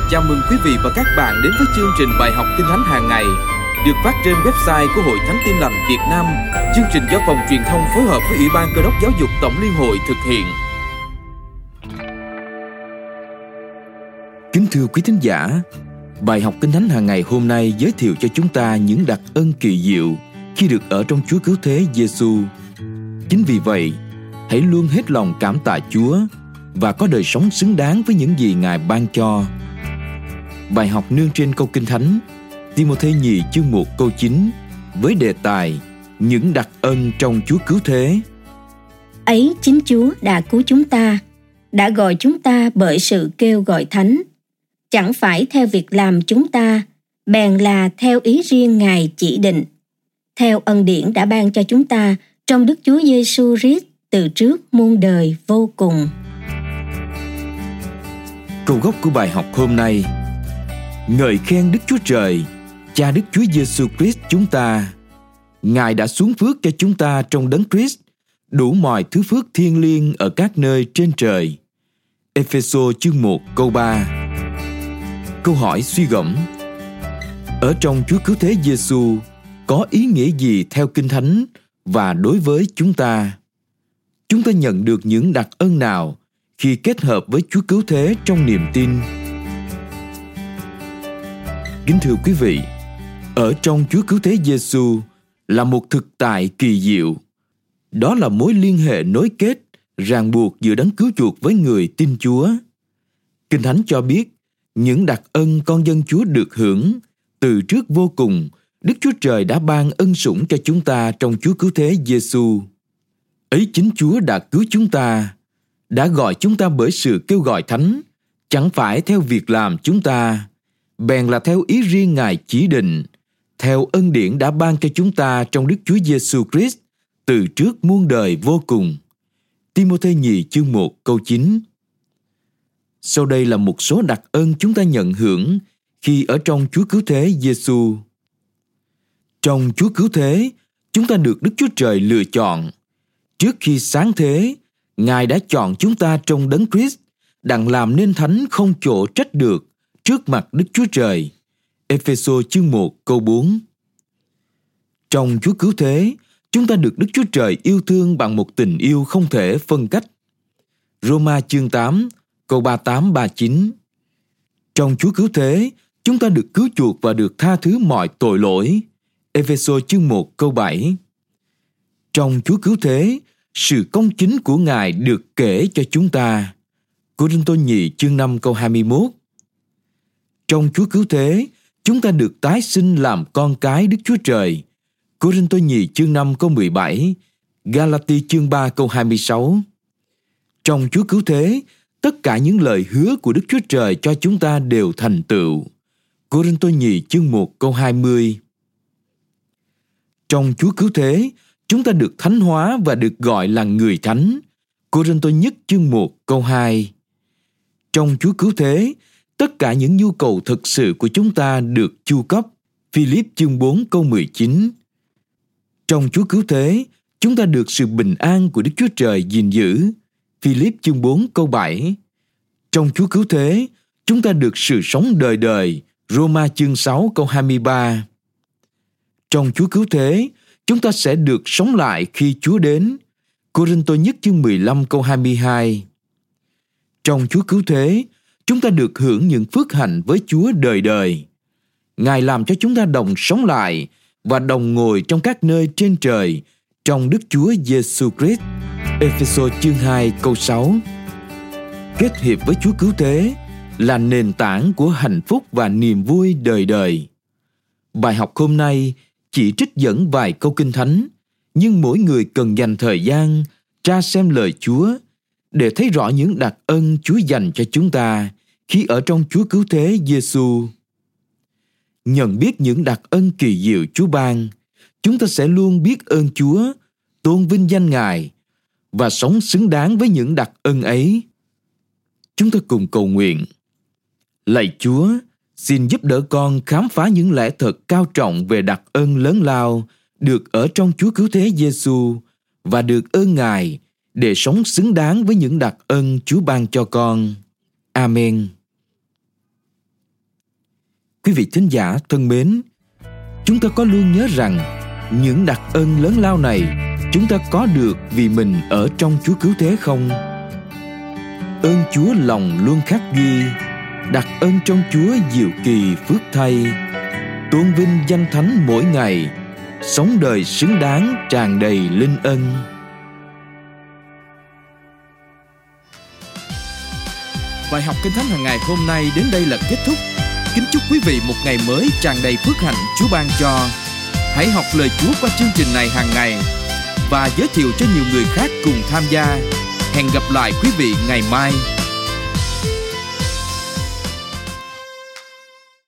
Chào mừng quý vị và các bạn đến với chương trình bài học Kinh Thánh hàng ngày được phát trên website của Hội Thánh Tin Lành Việt Nam. Chương trình do Phòng Truyền thông phối hợp với Ủy ban Cơ đốc Giáo dục Tổng Liên hội thực hiện. Kính thưa quý thính giả, bài học Kinh Thánh hàng ngày hôm nay giới thiệu cho chúng ta những đặc ân kỳ diệu khi được ở trong Chúa Cứu Thế Giêsu. Chính vì vậy, hãy luôn hết lòng cảm tạ Chúa và có đời sống xứng đáng với những gì Ngài ban cho. Bài học nương trên câu Kinh Thánh Ti-mô-thê nhì chương 1 câu 9 với đề tài những đặc ân trong Chúa Cứu Thế. Ấy chính Chúa đã cứu chúng ta, đã gọi chúng ta bởi sự kêu gọi thánh, chẳng phải theo việc làm chúng ta, bèn là theo ý riêng Ngài chỉ định, theo ân điển đã ban cho chúng ta trong Đức Chúa Giêsu Christ từ trước muôn đời vô cùng. Câu gốc của bài học hôm nay: ngợi khen Đức Chúa Trời, Cha Đức Chúa Giêsu Christ chúng ta. Ngài đã xuống phước cho chúng ta trong Đấng Christ đủ mọi thứ phước thiêng liêng ở các nơi trên trời. Ê-phê-sô chương 1 câu 3. Câu hỏi suy gẫm: ở trong Chúa Cứu Thế Giêsu có ý nghĩa gì theo Kinh Thánh và đối với chúng ta? Chúng ta nhận được những đặc ân nào khi kết hợp với Chúa Cứu Thế trong niềm tin? Kính thưa quý vị, ở trong Chúa Cứu Thế Giêsu là một thực tại kỳ diệu. Đó là mối liên hệ nối kết, ràng buộc giữa Đấng Cứu Chuộc với người tin Chúa. Kinh Thánh cho biết, những đặc ân con dân Chúa được hưởng, từ trước vô cùng, Đức Chúa Trời đã ban ân sủng cho chúng ta trong Chúa Cứu Thế Giêsu. Ấy chính Chúa đã cứu chúng ta, đã gọi chúng ta bởi sự kêu gọi thánh, chẳng phải theo việc làm chúng ta, bèn là theo ý riêng Ngài chỉ định, theo ân điển đã ban cho chúng ta trong Đức Chúa Giêsu Christ từ trước muôn đời vô cùng. Ti-mô-thê nhì chương 1 câu 9. Sau đây là một số đặc ân chúng ta nhận hưởng khi ở trong Chúa Cứu Thế Giêsu. Trong Chúa Cứu Thế, chúng ta được Đức Chúa Trời lựa chọn. Trước khi sáng thế, Ngài đã chọn chúng ta trong Đấng Christ, đặng làm nên thánh không chỗ trách được trước mặt Đức Chúa Trời. Ê-phê-sô chương 1 câu 4. Trong Chúa Cứu Thế, chúng ta được Đức Chúa Trời yêu thương bằng một tình yêu không thể phân cách. Rô-ma chương 8 câu 38-39. Trong Chúa Cứu Thế, chúng ta được cứu chuộc và được tha thứ mọi tội lỗi. Ê-phê-sô chương 1 câu 7. Trong Chúa Cứu Thế, sự công chính của Ngài được kể cho chúng ta. Cô-rinh-tô nhì chương 5 câu 21. Trong Chúa Cứu Thế, chúng ta được tái sinh làm con cái Đức Chúa Trời. Cô-rinh-tô nhì chương 5 câu 17, Ga-la-ti chương 3 câu 26. Trong Chúa Cứu Thế, tất cả những lời hứa của Đức Chúa Trời cho chúng ta đều thành tựu. Cô-rinh-tô nhì chương 1 câu 20. Trong Chúa Cứu Thế, chúng ta được thánh hóa và được gọi là người thánh. Cô-rinh-tô nhất chương 1 câu 2. Trong Chúa Cứu Thế, tất cả những nhu cầu thực sự của chúng ta được chu cấp. Phi-líp chương 4 câu 19. Trong Chúa Cứu Thế, chúng ta được sự bình an của Đức Chúa Trời gìn giữ. Phi-líp chương 4 câu 7. Trong Chúa Cứu Thế, chúng ta được sự sống đời đời. Rô-ma chương 6 câu 23. Trong Chúa Cứu Thế, chúng ta sẽ được sống lại khi Chúa đến. Cô-rinh-tô nhất chương 15 câu 22. Trong Chúa Cứu Thế, chúng ta được hưởng những phước hạnh với Chúa đời đời. Ngài làm cho chúng ta đồng sống lại và đồng ngồi trong các nơi trên trời trong Đức Chúa Giêsu Christ. Ê-phê-sô chương 2 câu 6. Kết hiệp với Chúa Cứu Thế là nền tảng của hạnh phúc và niềm vui đời đời. Bài học hôm nay chỉ trích dẫn vài câu Kinh Thánh, nhưng mỗi người cần dành thời gian tra xem lời Chúa để thấy rõ những đặc ân Chúa dành cho chúng ta khi ở trong Chúa Cứu Thế Giêsu. Nhận biết những đặc ân kỳ diệu Chúa ban, chúng ta sẽ luôn biết ơn Chúa, tôn vinh danh Ngài và sống xứng đáng với những đặc ân ấy. Chúng ta cùng cầu nguyện. Lạy Chúa, xin giúp đỡ con khám phá những lẽ thật cao trọng về đặc ân lớn lao được ở trong Chúa Cứu Thế Giêsu và được ơn Ngài để sống xứng đáng với những đặc ân Chúa ban cho con. Amen. Quý vị thính giả thân mến, chúng ta có luôn nhớ rằng những đặc ân lớn lao này chúng ta có được vì mình ở trong Chúa cứu thế không? Ơn Chúa lòng luôn khắc ghi, đặc ân trong Chúa diệu kỳ phước thay, tôn vinh danh thánh mỗi ngày, sống đời xứng đáng tràn đầy linh ân. Bài học Kinh Thánh hàng ngày hôm nay đến đây là kết thúc. Kính chúc quý vị một ngày mới tràn đầy phước hạnh Chúa ban cho. Hãy học lời Chúa qua chương trình này hàng ngày và giới thiệu cho nhiều người khác cùng tham gia. Hẹn gặp lại quý vị ngày mai.